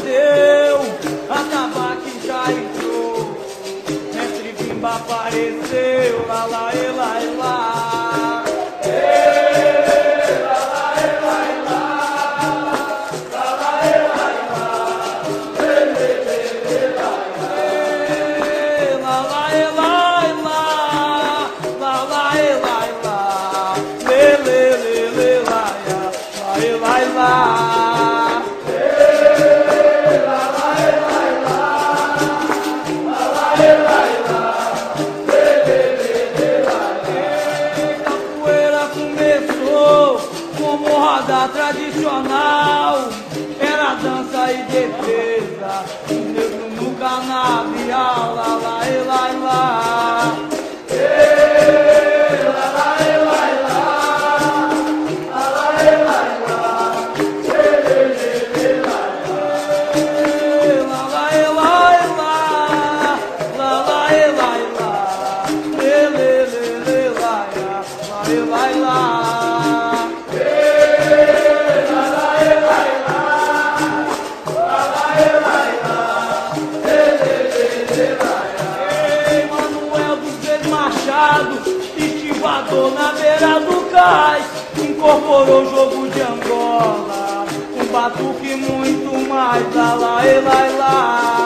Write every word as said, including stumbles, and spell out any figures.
nasceu, atabaque já entrou, mestre Bimba apareceu, lá lá e lá e lá. Tradicional, era dança e defesa, o negro no canavial, lá lá e lá e lá. Ei, lá lá e lá e lá, lá lá e lá e lá, ei, ei, ei, lá e lá, lá lá e lá e lá, lá lá e lá e lá, ei, ei, ei, lá e lá e lá. Estivador na beira do cais, incorporou o jogo de Angola, um batuque muito mais, lá lá e lá e lá.